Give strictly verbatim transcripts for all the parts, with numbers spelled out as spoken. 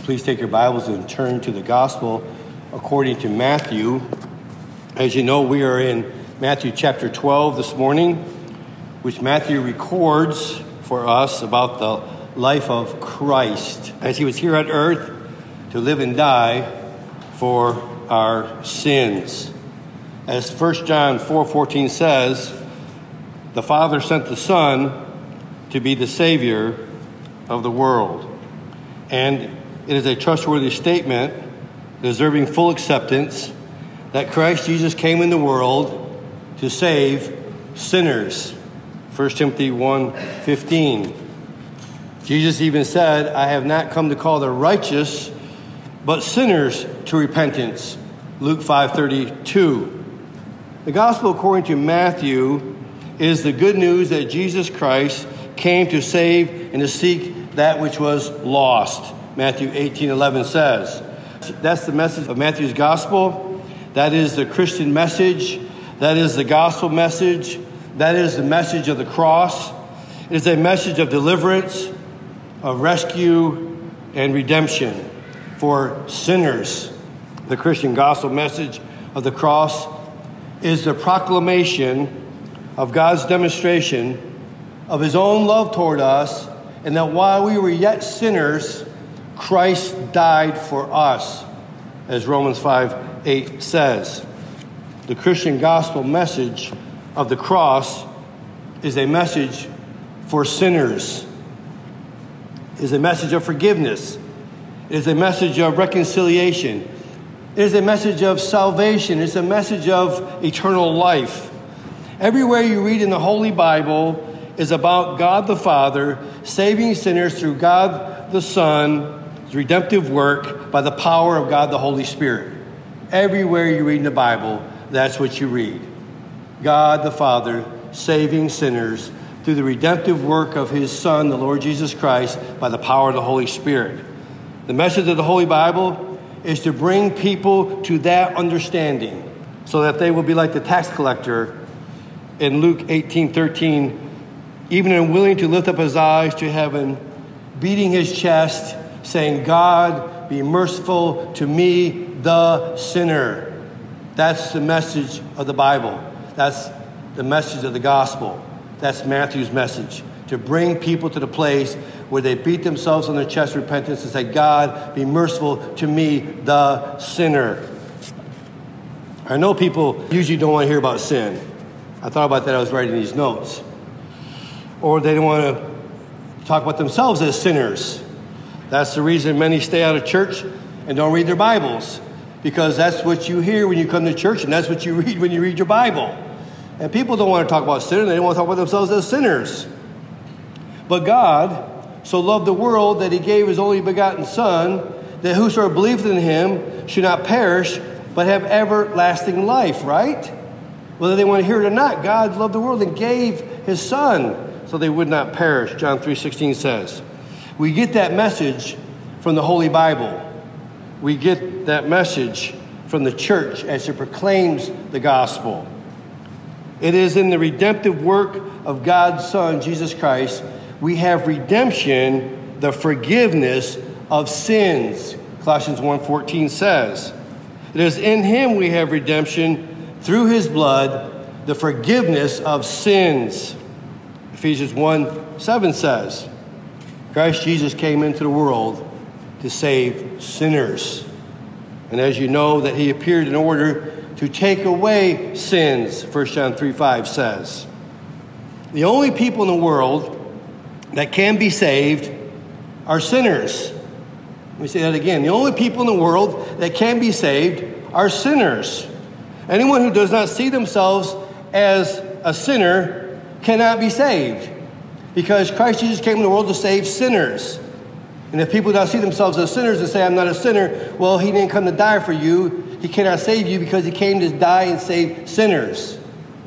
Please take your Bibles and turn to the Gospel according to Matthew. As you know, we are in Matthew chapter twelve this morning, which Matthew records for us about the life of Christ as he was here on earth to live and die for our sins. As First John four fourteen says, the Father sent the Son to be the Savior of the world. And it is a trustworthy statement, deserving full acceptance, that Christ Jesus came in the world to save sinners. First Timothy one fifteen. Jesus even said, I have not come to call the righteous, but sinners to repentance. Luke five thirty-two. The gospel according to Matthew is the good news that Jesus Christ came to save and to seek that which was lost. Matthew eighteen eleven says. That's the message of Matthew's gospel. That is the Christian message. That is the gospel message. That is the message of the cross. It is a message of deliverance, of rescue, and redemption for sinners. The Christian gospel message of the cross is the proclamation of God's demonstration of his own love toward us, and that while we were yet sinners, Christ died for us, as Romans five eight says. The Christian gospel message of the cross is a message for sinners. It is a message of forgiveness. It is a message of reconciliation. It is a message of salvation. It's a message of eternal life. Everywhere you read in the Holy Bible is about God the Father saving sinners through God the Son, his redemptive work by the power of God the Holy Spirit. Everywhere you read in the Bible, that's what you read. God the Father saving sinners through the redemptive work of his Son, the Lord Jesus Christ, by the power of the Holy Spirit. The message of the Holy Bible is to bring people to that understanding so that they will be like the tax collector in Luke eighteen thirteen, even unwilling to lift up his eyes to heaven, beating his chest, saying, God, be merciful to me, the sinner. That's the message of the Bible. That's the message of the gospel. That's Matthew's message, to bring people to the place where they beat themselves on their chest in repentance and say, God, be merciful to me, the sinner. I know people usually don't want to hear about sin. I thought about that as I was writing these notes. Or they don't want to talk about themselves as sinners. That's the reason many stay out of church and don't read their Bibles, because that's what you hear when you come to church, and that's what you read when you read your Bible. And people don't want to talk about sin, and they don't want to talk about themselves as sinners. But God so loved the world that he gave his only begotten Son, that whosoever believeth in him should not perish, but have everlasting life, right? Whether they want to hear it or not, God loved the world and gave his Son so they would not perish, John three sixteen says. We get that message from the Holy Bible. We get that message from the church as it proclaims the gospel. It is in the redemptive work of God's Son, Jesus Christ, we have redemption, the forgiveness of sins. Colossians one fourteen says, it is in him we have redemption through his blood, the forgiveness of sins. Ephesians one seven says, Christ Jesus came into the world to save sinners. And as you know, that he appeared in order to take away sins, First John three five says. The only people in the world that can be saved are sinners. Let me say that again. The only people in the world that can be saved are sinners. Anyone who does not see themselves as a sinner cannot be saved, because Christ Jesus came in the world to save sinners. And if people do not see themselves as sinners and say, I'm not a sinner, well, he didn't come to die for you. He cannot save you because he came to die and save sinners.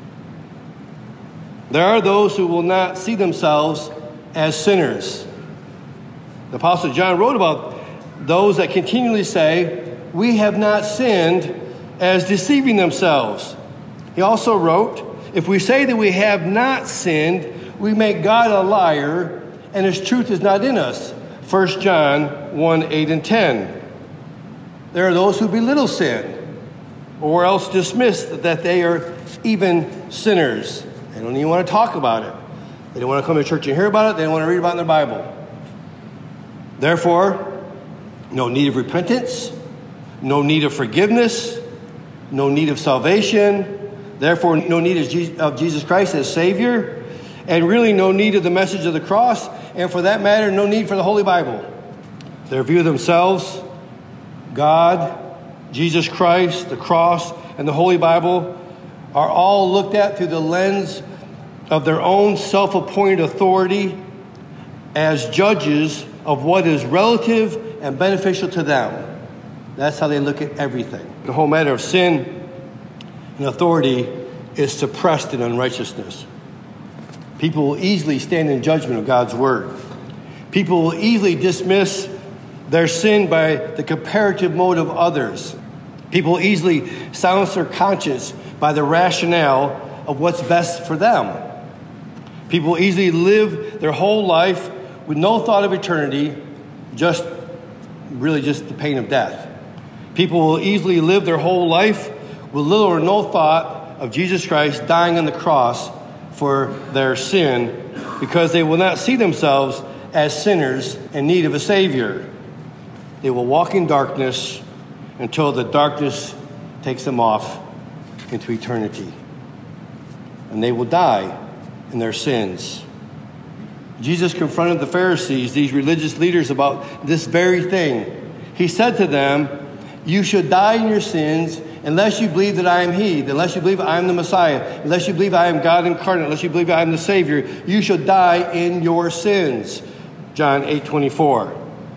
There are those who will not see themselves as sinners. The Apostle John wrote about those that continually say, we have not sinned, as deceiving themselves. He also wrote, if we say that we have not sinned, we make God a liar, and his truth is not in us. First John one, eight and ten. There are those who belittle sin, or else dismiss that they are even sinners. They don't even want to talk about it. They don't want to come to church and hear about it. They don't want to read about it in their Bible. Therefore, no need of repentance, no need of forgiveness, no need of salvation. Therefore, no need of Jesus Christ as Savior, and really no need of the message of the cross, and for that matter, no need for the Holy Bible. Their view of themselves, God, Jesus Christ, the cross, and the Holy Bible are all looked at through the lens of their own self-appointed authority as judges of what is relative and beneficial to them. That's how they look at everything. The whole matter of sin and authority is suppressed in unrighteousness. People will easily stand in judgment of God's word. People will easily dismiss their sin by the comparative mode of others. People will easily silence their conscience by the rationale of what's best for them. People will easily live their whole life with no thought of eternity, just really just the pain of death. People will easily live their whole life with little or no thought of Jesus Christ dying on the cross for their sin, because they will not see themselves as sinners in need of a Savior. They will walk in darkness until the darkness takes them off into eternity. And they will die in their sins. Jesus confronted the Pharisees, these religious leaders, about this very thing. He said to them, "You should die in your sins unless you believe that I am He, unless you believe I am the Messiah, unless you believe I am God incarnate, unless you believe I am the Savior. You should die in your sins." John eight twenty-four.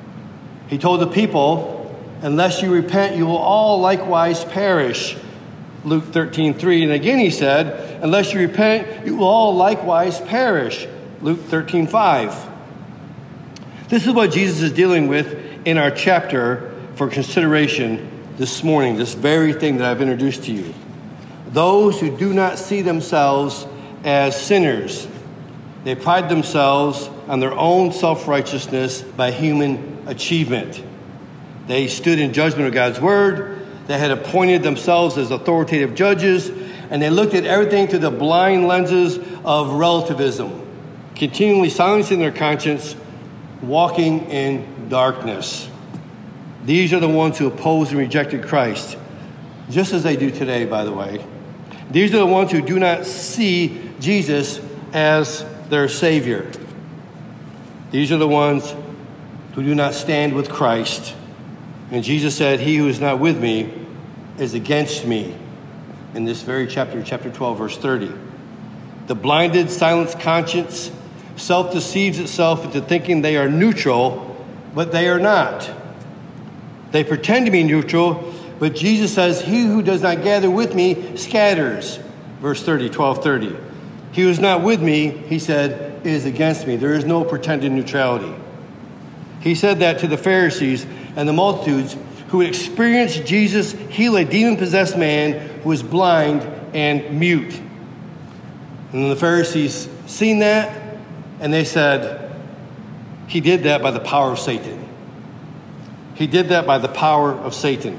He told the people, "Unless you repent, you will all likewise perish." Luke thirteen three. And again he said, "Unless you repent, you will all likewise perish." Luke thirteen five. This is what Jesus is dealing with in our chapter for consideration this morning, this very thing that I've introduced to you. Those who do not see themselves as sinners. They pride themselves on their own self-righteousness by human achievement. They stood in judgment of God's word. They had appointed themselves as authoritative judges, and they looked at everything through the blind lenses of relativism, continually silencing their conscience, walking in darkness. These are the ones who opposed and rejected Christ, just as they do today, by the way. These are the ones who do not see Jesus as their Savior. These are the ones who do not stand with Christ. And Jesus said, "He who is not with me is against me," in this very chapter, chapter twelve, verse thirty. The blinded, silenced conscience self-deceives itself into thinking they are neutral, but they are not. They pretend to be neutral, but Jesus says, "He who does not gather with me scatters." Verse thirty, twelve thirty. He who is not with me, he said, is against me. There is no pretended neutrality. He said that to the Pharisees and the multitudes who had experienced Jesus heal a demon-possessed man who was blind and mute. And then the Pharisees seen that, and they said, "He did that by the power of Satan." He did that by the power of Satan.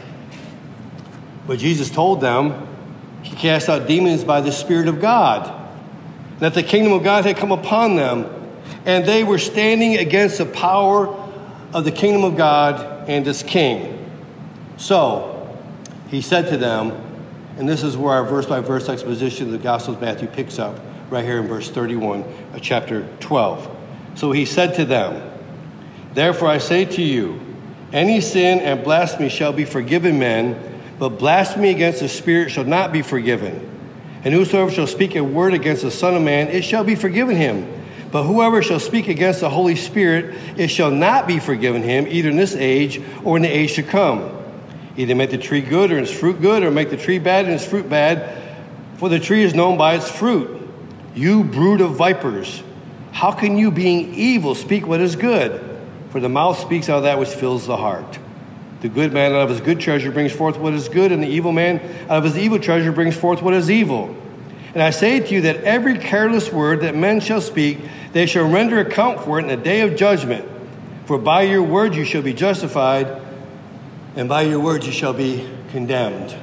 But Jesus told them he cast out demons by the Spirit of God, that the kingdom of God had come upon them, and they were standing against the power of the kingdom of God and its king. So he said to them, and this is where our verse-by-verse exposition of the Gospel of Matthew picks up, right here in verse thirty-one of chapter twelve. So he said to them, "Therefore I say to you, any sin and blasphemy shall be forgiven men, but blasphemy against the Spirit shall not be forgiven. And whosoever shall speak a word against the Son of Man, it shall be forgiven him. But whoever shall speak against the Holy Spirit, it shall not be forgiven him, either in this age or in the age to come. Either make the tree good or its fruit good, or make the tree bad and its fruit bad, for the tree is known by its fruit. You brood of vipers, how can you, being evil, speak what is good? For the mouth speaks out of that which fills the heart. The good man out of his good treasure brings forth what is good, and the evil man out of his evil treasure brings forth what is evil. And I say to you that every careless word that men shall speak, they shall render account for it in the day of judgment. For by your word you shall be justified, and by your words you shall be condemned.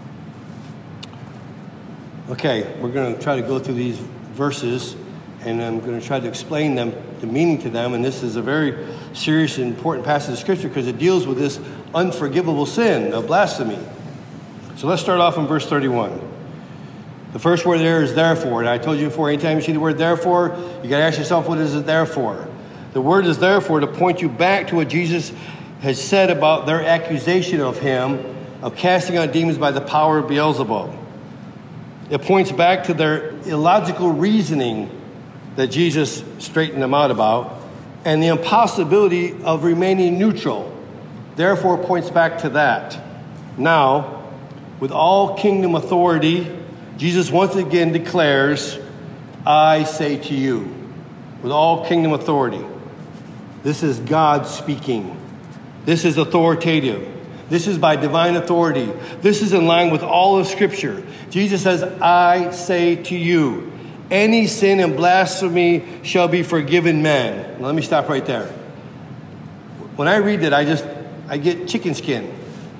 Okay, we're going to try to go through these verses, and I'm going to try to explain them, the meaning to them. And this is a very serious and important passage of Scripture because it deals with this unforgivable sin of blasphemy. So let's start off in verse thirty-one. The first word there is therefore. And I told you before, anytime you see the word therefore, you got to ask yourself, what is it there for? The word is therefore to point you back to what Jesus has said about their accusation of him of casting out demons by the power of Beelzebub. It points back to their illogical reasoning that Jesus straightened them out about and the impossibility of remaining neutral. Therefore, points back to that. Now, with all kingdom authority, Jesus once again declares, I say to you, with all kingdom authority. This is God speaking. This is authoritative. This is by divine authority. This is in line with all of Scripture. Jesus says, I say to you, any sin and blasphemy shall be forgiven men. Now, let me stop right there. When I read that, I just, I get chicken skin.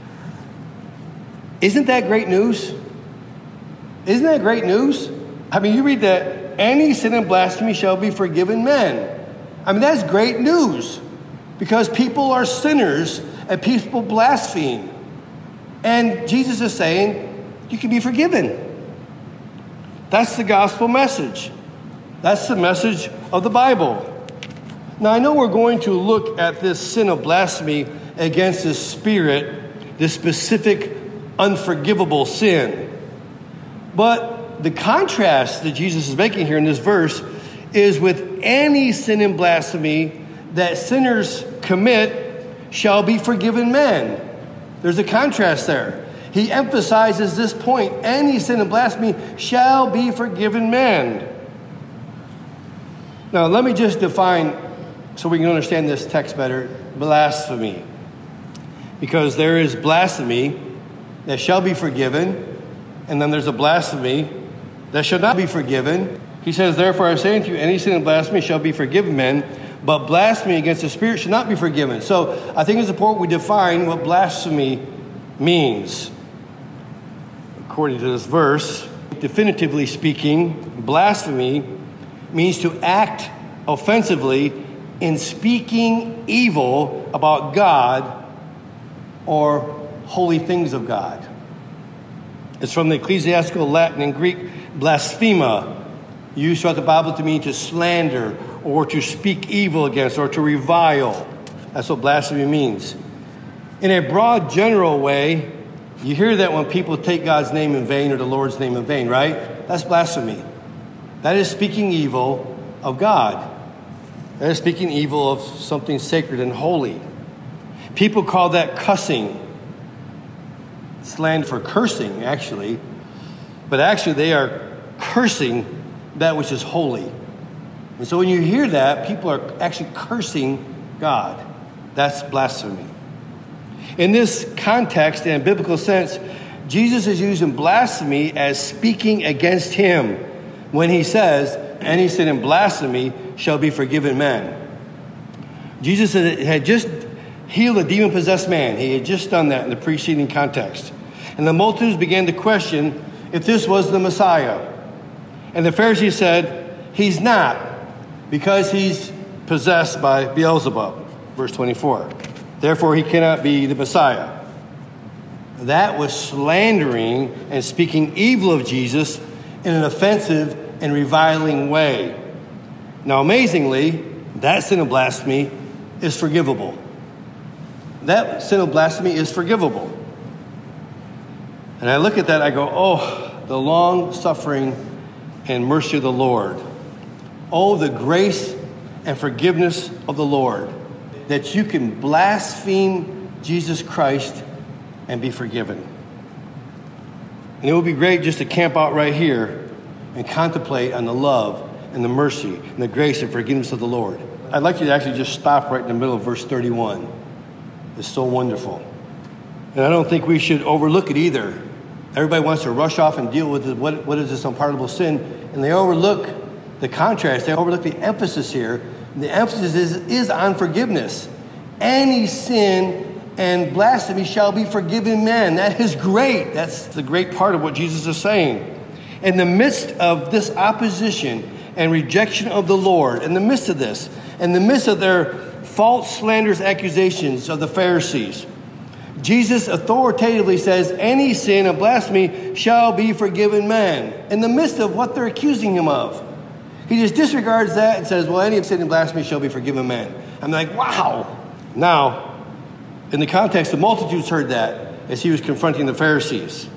Isn't that great news? Isn't that great news? I mean, you read that, any sin and blasphemy shall be forgiven men. I mean, that's great news because people are sinners and people blaspheme. And Jesus is saying, you can be forgiven. That's the gospel message. That's the message of the Bible. Now, I know we're going to look at this sin of blasphemy against this spirit, this specific unforgivable sin. But the contrast that Jesus is making here in this verse is with any sin and blasphemy that sinners commit shall be forgiven men. There's a contrast there. He emphasizes this point. Any sin and blasphemy shall be forgiven men. Now, let me just define, so we can understand this text better, blasphemy. Because there is blasphemy that shall be forgiven, and then there's a blasphemy that shall not be forgiven. He says, therefore I say unto you, any sin and blasphemy shall be forgiven men, but blasphemy against the Spirit shall not be forgiven. So I think it's important we define what blasphemy means. According to this verse, definitively speaking, blasphemy means to act offensively in speaking evil about God or holy things of God. It's from the ecclesiastical Latin and Greek blasphema, used throughout the Bible to mean to slander or to speak evil against or to revile. That's what blasphemy means. In a broad, general way, you hear that when people take God's name in vain or the Lord's name in vain, right? That's blasphemy. That is speaking evil of God. That is speaking evil of something sacred and holy. People call that cussing. Slander for cursing, actually. But actually, they are cursing that which is holy. And so when you hear that, people are actually cursing God. That's blasphemy. In this context and biblical sense, Jesus is using blasphemy as speaking against him when he says, any sin and blasphemy shall be forgiven men. Jesus had just healed a demon-possessed man. He had just done that in the preceding context. And the multitudes began to question if this was the Messiah. And the Pharisees said, he's not, because he's possessed by Beelzebub. Verse twenty-four. Therefore, he cannot be the Messiah. That was slandering and speaking evil of Jesus in an offensive and reviling way. Now, amazingly, that sin of blasphemy is forgivable. That sin of blasphemy is forgivable. And I look at that, I go, oh, the long suffering and mercy of the Lord. Oh, the grace and forgiveness of the Lord. That you can blaspheme Jesus Christ and be forgiven. And it would be great just to camp out right here and contemplate on the love and the mercy and the grace and forgiveness of the Lord. I'd like you to actually just stop right in the middle of verse thirty-one. It's so wonderful. And I don't think we should overlook it either. Everybody wants to rush off and deal with it. What, what is this unpardonable sin? And they overlook the contrast. They overlook the emphasis here And the emphasis is, is on forgiveness. Any sin and blasphemy shall be forgiven men. That is great. That's the great part of what Jesus is saying. In the midst of this opposition and rejection of the Lord, in the midst of this, in the midst of their false slanderous accusations of the Pharisees, Jesus authoritatively says, any sin and blasphemy shall be forgiven men. In the midst of what they're accusing him of. He just disregards that and says, well, any sin and blasphemy shall be forgiven men. I'm like, wow. Now, in the context, the multitudes heard that as he was confronting the Pharisees.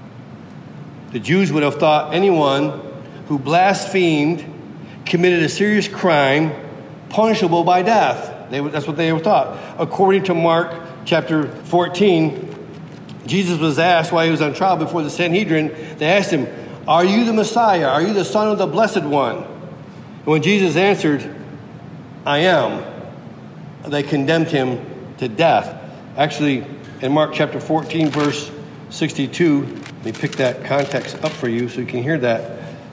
The Jews would have thought anyone who blasphemed committed a serious crime punishable by death. They, that's what they were taught. According to Mark chapter fourteen, Jesus was asked while he was on trial before the Sanhedrin, they asked him, are you the Messiah? Are you the Son of the Blessed One? And when Jesus answered, I am, they condemned him to death. Actually, in Mark chapter fourteen, verse sixty-two, let me pick that context up for you so you can hear that.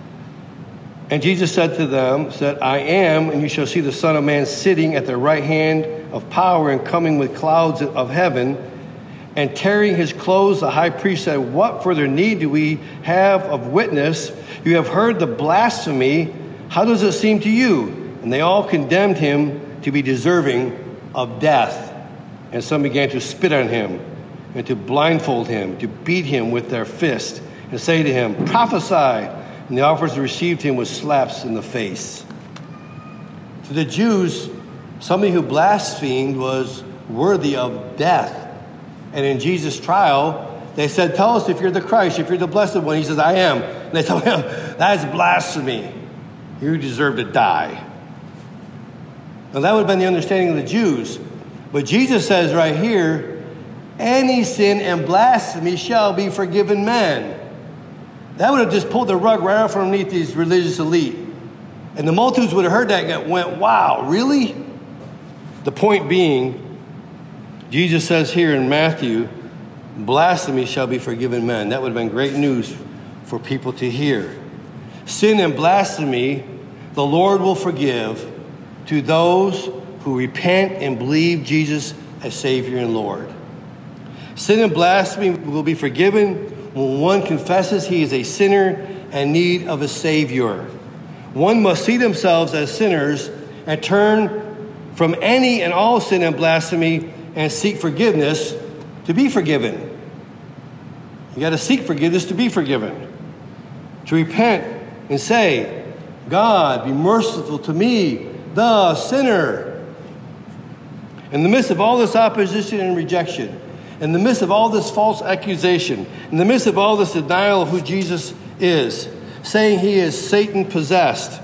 And Jesus said to them, said, I am, and you shall see the Son of Man sitting at the right hand of power and coming with clouds of heaven. And tearing his clothes, the high priest said, what further need do we have of witness? You have heard the blasphemy. How does it seem to you? And they all condemned him to be deserving of death. And some began to spit on him and to blindfold him, to beat him with their fist and say to him, prophesy. And the officers received him with slaps in the face. To the Jews, somebody who blasphemed was worthy of death. And in Jesus' trial, they said, tell us if you're the Christ, if you're the Blessed One. He says, I am. And they told him, that's blasphemy. You deserve to die. Now that would have been the understanding of the Jews. But Jesus says right here, any sin and blasphemy shall be forgiven men. That would have just pulled the rug right out from underneath these religious elite. And the multitudes would have heard that and went, wow, really? The point being, Jesus says here in Matthew, blasphemy shall be forgiven men. That would have been great news for people to hear. Sin and blasphemy, the Lord will forgive to those who repent and believe Jesus as Savior and Lord. Sin and blasphemy will be forgiven when one confesses he is a sinner and need of a Savior. One must see themselves as sinners and turn from any and all sin and blasphemy and seek forgiveness to be forgiven. You got to seek forgiveness to be forgiven. To repent and say, God, be merciful to me, the sinner. In the midst of all this opposition and rejection, in the midst of all this false accusation, in the midst of all this denial of who Jesus is, saying he is Satan possessed,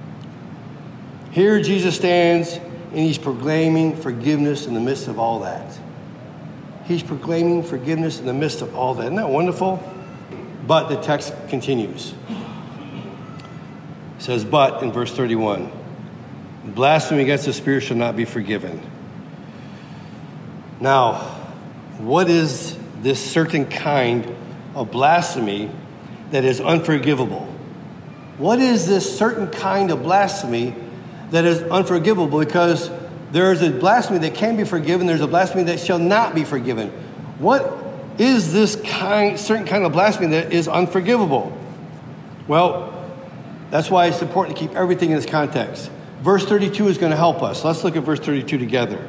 here Jesus stands and he's proclaiming forgiveness in the midst of all that. He's proclaiming forgiveness in the midst of all that. Isn't that wonderful? But the text continues. It says, but in verse thirty-one, blasphemy against the Spirit shall not be forgiven. Now, what is this certain kind of blasphemy that is unforgivable? What is this certain kind of blasphemy that is unforgivable? Because there is a blasphemy that can be forgiven. There's a blasphemy that shall not be forgiven. What is this kind, certain kind of blasphemy that is unforgivable? Well, that's why it's important to keep everything in its context. Verse thirty-two is going to help us. Let's look at verse thirty-two together.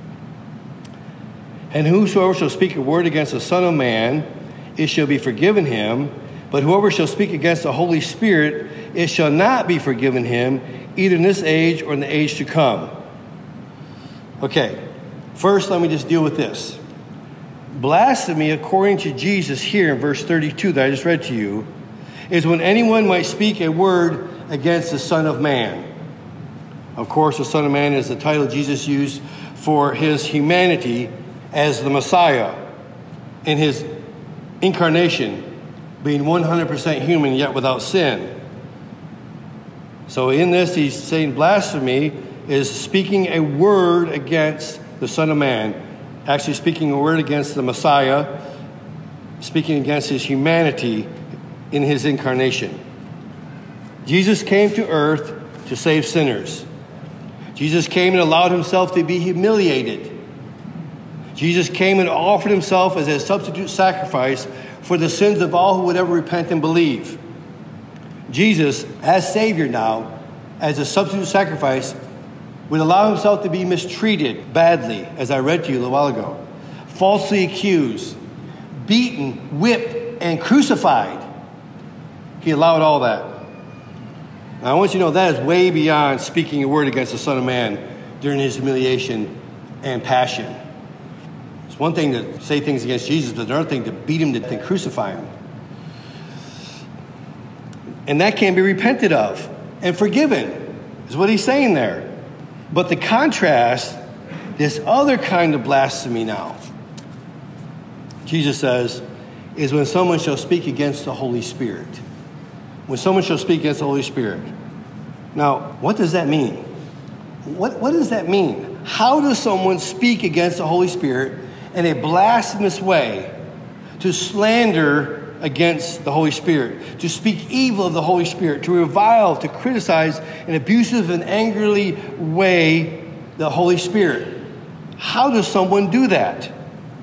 And whosoever shall speak a word against the Son of Man, it shall be forgiven him. But whoever shall speak against the Holy Spirit, it shall not be forgiven him, either in this age or in the age to come. Okay, first let me just deal with this. Blasphemy, according to Jesus here in verse thirty-two that I just read to you, is when anyone might speak a word against the Son of Man. Of course, the Son of Man is the title Jesus used for his humanity as the Messiah in his incarnation, being one hundred percent human yet without sin. So in this, he's saying blasphemy is speaking a word against the Son of Man, actually speaking a word against the Messiah, speaking against his humanity in his incarnation. Jesus came to earth to save sinners. Jesus came and allowed himself to be humiliated. Jesus came and offered himself as a substitute sacrifice for the sins of all who would ever repent and believe. Jesus, as Savior now, as a substitute sacrifice, would allow himself to be mistreated badly, as I read to you a little while ago, falsely accused, beaten, whipped, and crucified. He allowed all that. Now, I want you to know that is way beyond speaking a word against the Son of Man during his humiliation and passion. It's one thing to say things against Jesus, but another thing to beat him and crucify him. And that can be repented of and forgiven, is what he's saying there. But the contrast, this other kind of blasphemy now, Jesus says, is when someone shall speak against the Holy Spirit. When someone shall speak against the Holy Spirit. Now, what does that mean? What, what does that mean? How does someone speak against the Holy Spirit in a blasphemous way, to slander against the Holy Spirit, to speak evil of the Holy Spirit, to revile, to criticize in abusive and angrily way the Holy Spirit? How does someone do that?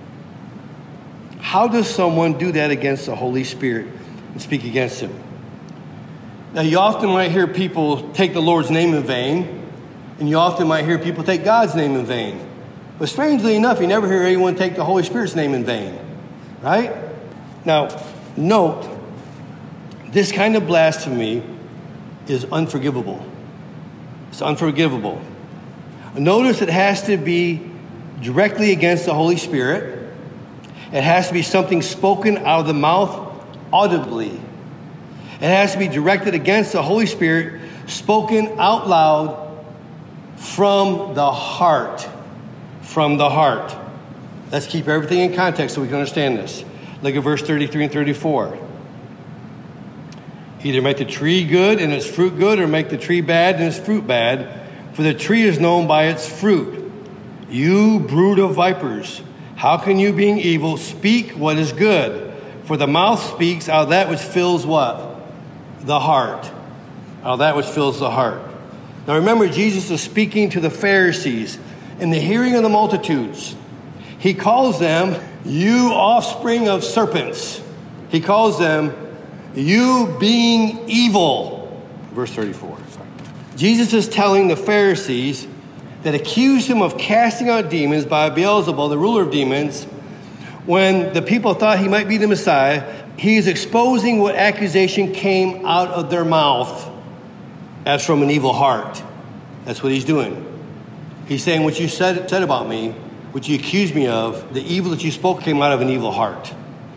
How does someone do that against the Holy Spirit and speak against him? Now, you often might hear people take the Lord's name in vain, and you often might hear people take God's name in vain. But strangely enough, you never hear anyone take the Holy Spirit's name in vain, right? Now, note, this kind of blasphemy is unforgivable. It's unforgivable. Notice it has to be directly against the Holy Spirit. It has to be something spoken out of the mouth audibly. It has to be directed against the Holy Spirit, spoken out loud from the heart. From the heart. Let's keep everything in context so we can understand this. Look at verse thirty-three and thirty-four. Either make the tree good and its fruit good, or make the tree bad and its fruit bad, for the tree is known by its fruit. You brood of vipers, how can you, being evil, speak what is good? For the mouth speaks out of that which fills what? The heart. Out of that which fills the heart. Now remember, Jesus is speaking to the Pharisees in the hearing of the multitudes. He calls them, you offspring of serpents. He calls them, you being evil. Verse thirty-four. Jesus is telling the Pharisees that accused him of casting out demons by Beelzebul, the ruler of demons, when the people thought he might be the Messiah, he is exposing what accusation came out of their mouth as from an evil heart. That's what he's doing. He's saying, what you said, said about me, what you accused me of, the evil that you spoke came out of an evil heart.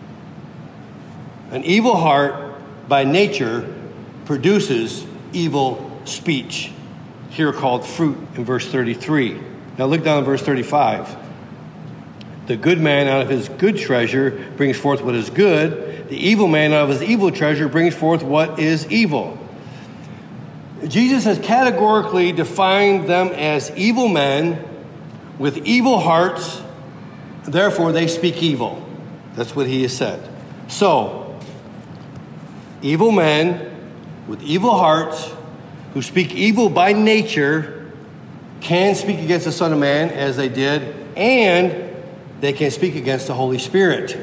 An evil heart, by nature, produces evil speech. Here called fruit in verse thirty-three. Now look down at verse thirty-five. The good man out of his good treasure brings forth what is good. The evil man out of his evil treasure brings forth what is evil. Jesus has categorically defined them as evil men with evil hearts. Therefore, they speak evil. That's what he has said. So, evil men with evil hearts who speak evil by nature can speak against the Son of Man as they did, and they can speak against the Holy Spirit.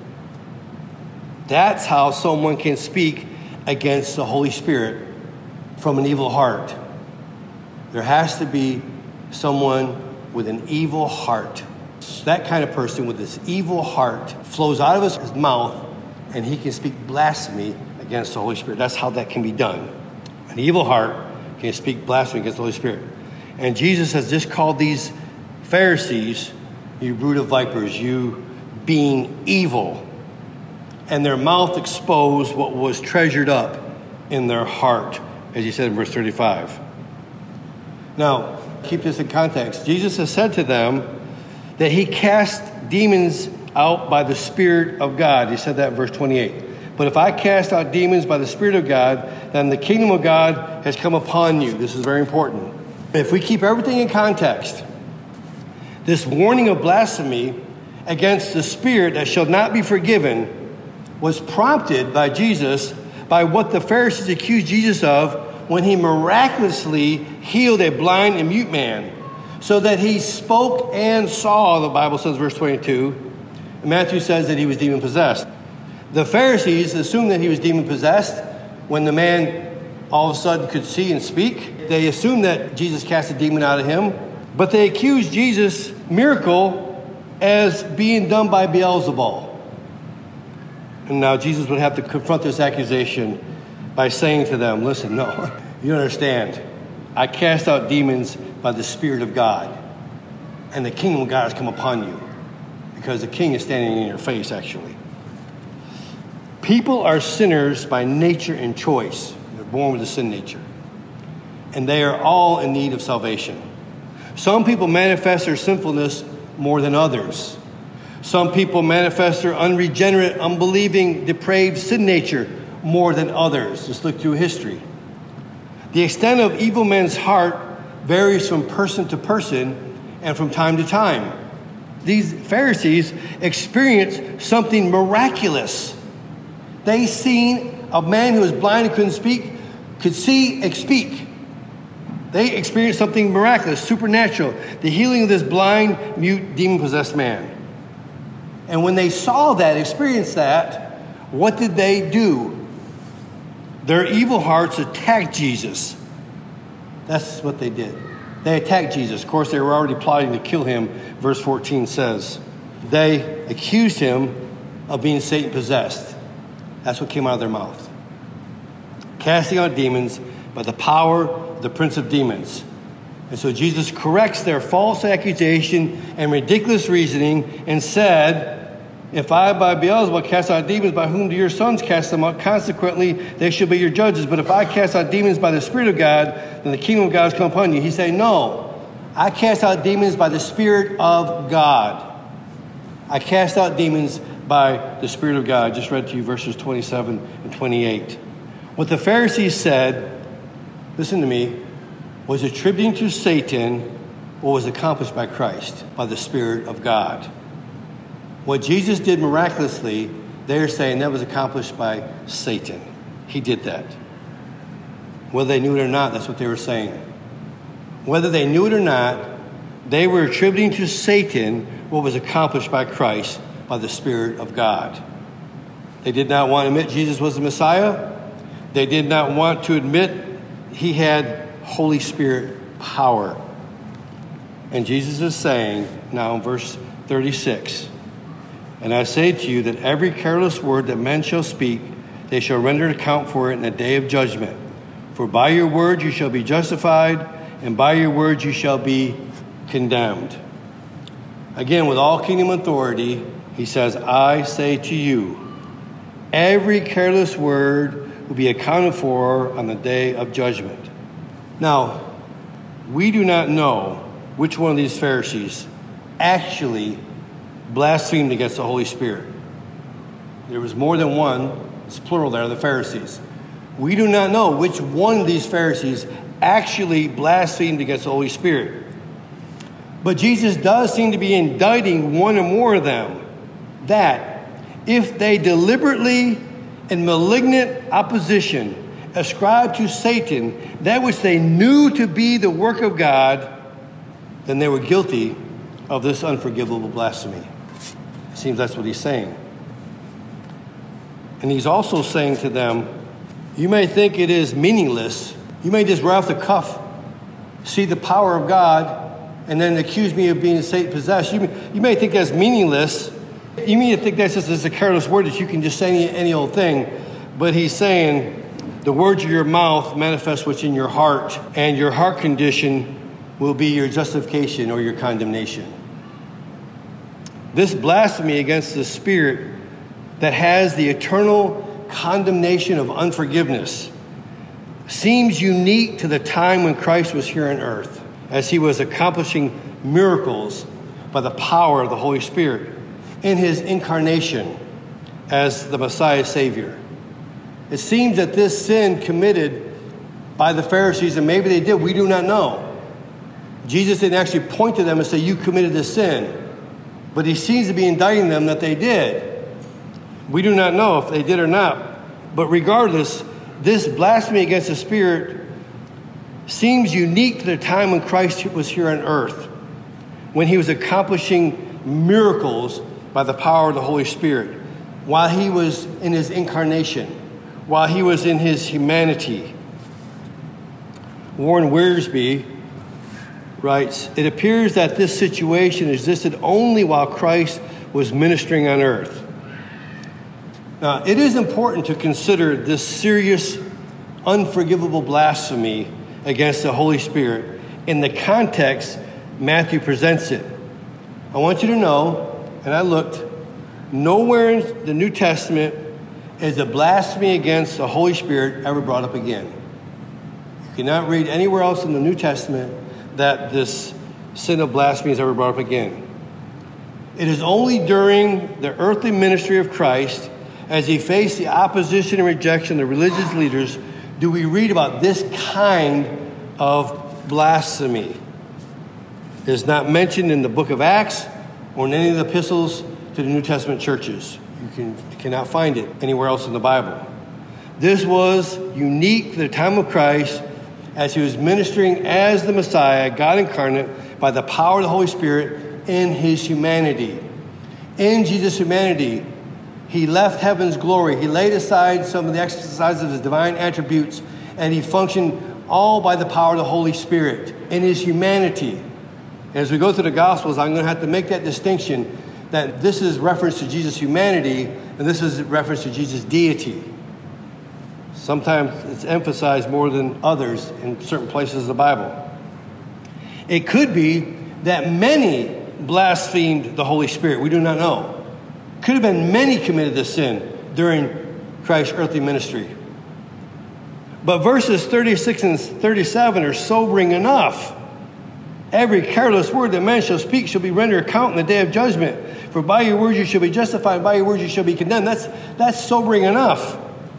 That's how someone can speak against the Holy Spirit from an evil heart. There has to be someone with an evil heart. That kind of person with this evil heart flows out of his, his mouth, and he can speak blasphemy against the Holy Spirit. That's how that can be done. An evil heart can speak blasphemy against the Holy Spirit. And Jesus has just called these Pharisees, you brood of vipers, you being evil. And their mouth exposed what was treasured up in their heart, as he said in verse thirty-five. Now, keep this in context. Jesus has said to them that he cast demons out by the Spirit of God. He said that in verse twenty-eight. But if I cast out demons by the Spirit of God, then the kingdom of God has come upon you. This is very important. If we keep everything in context, this warning of blasphemy against the Spirit that shall not be forgiven was prompted by Jesus by what the Pharisees accused Jesus of when he miraculously healed a blind and mute man, so that he spoke and saw, the Bible says, verse twenty-two. And Matthew says that he was demon-possessed. The Pharisees assumed that he was demon-possessed when the man all of a sudden could see and speak. They assumed that Jesus cast a demon out of him, but they accused Jesus' miracle as being done by Beelzebul. And now Jesus would have to confront this accusation by saying to them, listen, no, you don't understand. I cast out demons by the Spirit of God, and the kingdom of God has come upon you, because the king is standing in your face, actually. People are sinners by nature and choice. They're born with a sin nature. And they are all in need of salvation. Some people manifest their sinfulness more than others. Some people manifest their unregenerate, unbelieving, depraved sin nature more than others. Just look through history. The extent of evil men's heart varies from person to person and from time to time. These Pharisees experienced something miraculous. They seen a man who was blind and couldn't speak, could see and speak. They experienced something miraculous, supernatural, the healing of this blind, mute, demon-possessed man. And when they saw that, experienced that, what did they do? Their evil hearts attacked Jesus. That's what they did. They attacked Jesus. Of course, they were already plotting to kill him, verse fourteen says. They accused him of being Satan-possessed. That's what came out of their mouth. Casting out demons by the power of the prince of demons. And so Jesus corrects their false accusation and ridiculous reasoning and said, if I by Beelzebub cast out demons, by whom do your sons cast them out? Consequently, they shall be your judges. But if I cast out demons by the Spirit of God, then the kingdom of God has come upon you. He's saying, no, I cast out demons by the Spirit of God. I cast out demons by the Spirit of God. I just read to you verses twenty-seven and twenty-eight. What the Pharisees said, listen to me, was attributing to Satan what was accomplished by Christ, by the Spirit of God. What Jesus did miraculously, they're saying that was accomplished by Satan. He did that. Whether they knew it or not, that's what they were saying. Whether they knew it or not, they were attributing to Satan what was accomplished by Christ, by the Spirit of God. They did not want to admit Jesus was the Messiah. They did not want to admit he had Holy Spirit power. And Jesus is saying, now in verse thirty-six, and I say to you that every careless word that men shall speak, they shall render account for it in the day of judgment. For by your word you shall be justified, and by your word you shall be condemned. Again, with all kingdom authority, he says, I say to you, every careless word will be accounted for on the day of judgment. Now, we do not know which one of these Pharisees actually blasphemed against the Holy Spirit. There was more than one, it's plural there, the Pharisees. We do not know which one of these Pharisees actually blasphemed against the Holy Spirit. But Jesus does seem to be indicting one or more of them, that if they deliberately and malignant opposition ascribed to Satan that which they knew to be the work of God, then they were guilty of this unforgivable blasphemy. It seems that's what he's saying. And he's also saying to them, you may think it is meaningless. You may just right off the cuff see the power of God and then accuse me of being Satan-possessed. You, you may think that's meaningless. You may think that's just, just a careless word that you can just say any, any old thing. But he's saying the words of your mouth manifest what's in your heart, and your heart condition will be your justification or your condemnation. This blasphemy against the Spirit that has the eternal condemnation of unforgiveness seems unique to the time when Christ was here on earth, as he was accomplishing miracles by the power of the Holy Spirit in his incarnation as the Messiah Savior. It seems that this sin committed by the Pharisees, and maybe they did, we do not know. Jesus didn't actually point to them and say, you committed this sin. But he seems to be indicting them that they did. We do not know if they did or not. But regardless, this blasphemy against the Spirit seems unique to the time when Christ was here on earth, when he was accomplishing miracles by the power of the Holy Spirit, while he was in his incarnation, while he was in his humanity. Warren Wiersbe writes, "It appears that this situation existed only while Christ was ministering on earth." Now, it is important to consider this serious, unforgivable blasphemy against the Holy Spirit in the context Matthew presents it. I want you to know, and I looked, nowhere in the New Testament is a blasphemy against the Holy Spirit ever brought up again. You cannot read anywhere else in the New Testament that this sin of blasphemy is ever brought up again. It is only during the earthly ministry of Christ, as he faced the opposition and rejection of the religious leaders, do we read about this kind of blasphemy. It is not mentioned in the book of Acts or in any of the epistles to the New Testament churches. You can, cannot find it anywhere else in the Bible. This was unique to the time of Christ as he was ministering as the Messiah, God incarnate, by the power of the Holy Spirit in his humanity. In Jesus' humanity, he left heaven's glory. He laid aside some of the exercise of his divine attributes, and he functioned all by the power of the Holy Spirit in his humanity. And as we go through the Gospels, I'm going to have to make that distinction that this is reference to Jesus' humanity and this is reference to Jesus' deity. Sometimes it's emphasized more than others in certain places of the Bible. It could be that many blasphemed the Holy Spirit. We do not know. Could have been many committed this sin during Christ's earthly ministry. But verses thirty-six and thirty-seven are sobering enough. Every careless word that man shall speak shall be rendered account in the day of judgment. For by your words you shall be justified, by your words you shall be condemned. That's, that's sobering enough.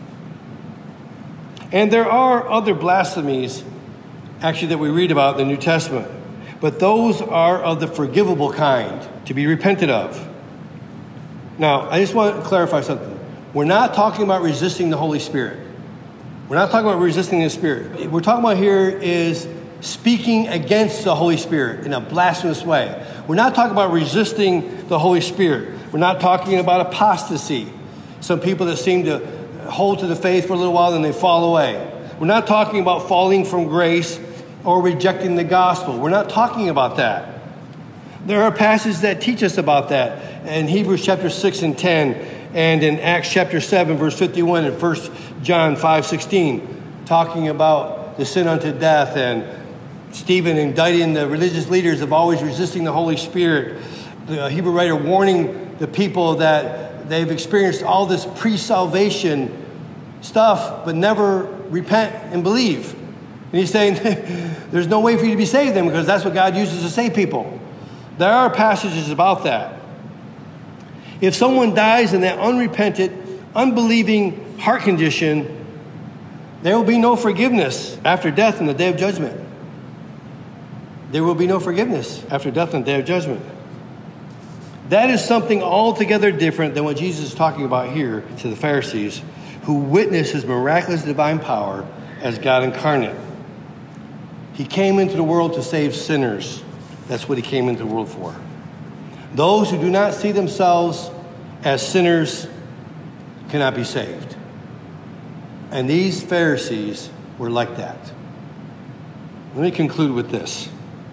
And there are other blasphemies, actually, that we read about in the New Testament. But those are of the forgivable kind, to be repented of. Now, I just want to clarify something. We're not talking about resisting the Holy Spirit. We're not talking about resisting the Spirit. What we're talking about here is speaking against the Holy Spirit in a blasphemous way. We're not talking about resisting the Holy Spirit. We're not talking about apostasy. Some people that seem to hold to the faith for a little while and they fall away. We're not talking about falling from grace or rejecting the gospel. We're not talking about that. There are passages that teach us about that in Hebrews chapter six and ten, and in Acts chapter seven, verse fifty-one, and First John five sixteen, talking about the sin unto death, and Stephen indicting the religious leaders of always resisting the Holy Spirit. The Hebrew writer warning the people that they've experienced all this pre-salvation stuff, but never repent and believe. And he's saying there's no way for you to be saved then, because that's what God uses to save people. There are passages about that. If someone dies in that unrepentant, unbelieving heart condition, there will be no forgiveness after death in the day of judgment. There will be no forgiveness after death in the day of judgment. That is something altogether different than what Jesus is talking about here to the Pharisees, who witnessed his miraculous divine power as God incarnate. He came into the world to save sinners. That's what he came into the world for. Those who do not see themselves as sinners cannot be saved. And these Pharisees were like that. Let me conclude with this.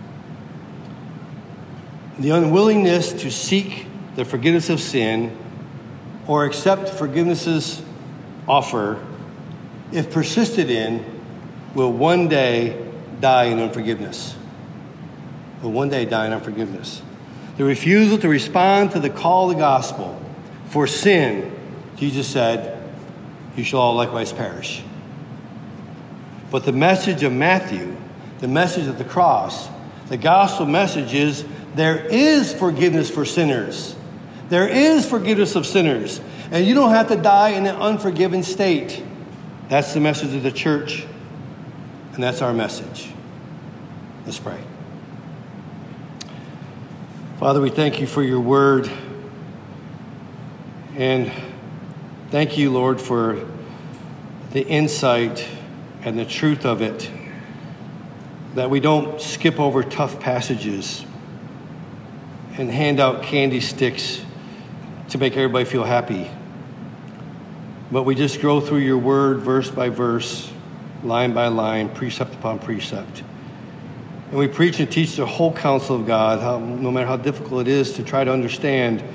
The unwillingness to seek the forgiveness of sin or accept forgiveness's offer, if persisted in, will one day die in unforgiveness. Will one day die in unforgiveness. The refusal to respond to the call of the gospel for sin, Jesus said, you shall all likewise perish. But the message of Matthew, the message of the cross, the gospel message is there is forgiveness for sinners. There is forgiveness of sinners. And you don't have to die in an unforgiven state. That's the message of the church. And that's our message. Let's pray. Father, we thank you for your word. And thank you, Lord, for the insight and the truth of it. that we don't skip over tough passages and hand out candy sticks to make everybody feel happy. But we just go through your word verse by verse, line by line, precept upon precept. And we preach and teach the whole counsel of God, how, no matter how difficult it is to try to understand.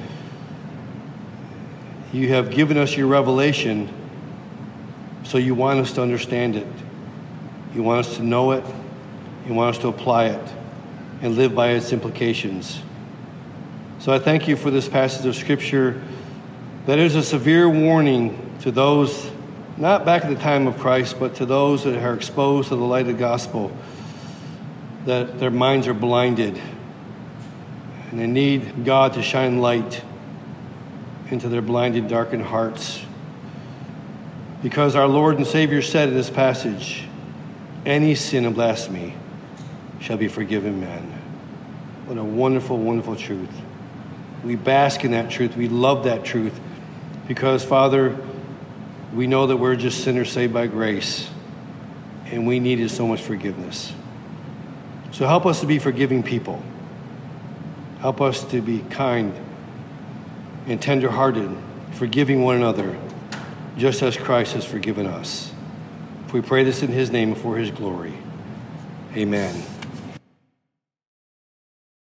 You have given us your revelation, so you want us to understand it. You want us to know it. You want us to apply it and live by its implications. So I thank you for this passage of Scripture that is a severe warning to those, not back at the time of Christ, but to those that are exposed to the light of the gospel, that their minds are blinded and they need God to shine light into their blinded, darkened hearts. Because our Lord and Savior said in this passage, any sin of blasphemy shall be forgiven men. What a wonderful, wonderful truth. We bask in that truth. We love that truth because, Father, we know that we're just sinners saved by grace and we needed so much forgiveness. So help us to be forgiving people. Help us to be kind and tender-hearted, forgiving one another, just as Christ has forgiven us. If we pray this in his name and for his glory, amen.